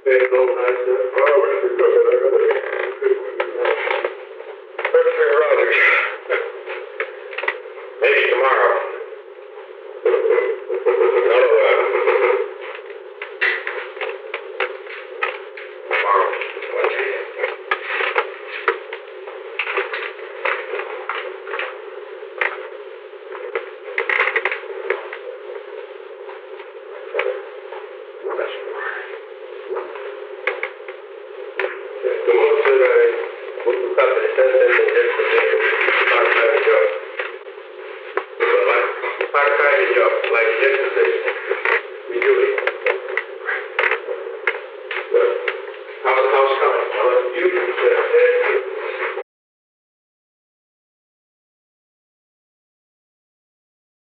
Hey, no, nice. Oh, where's the cook? I got it. Secretary Rogers. Maybe tomorrow. Not tomorrow. Como se busca presente en el part-time job. Part-time job, like yesterday. We do it.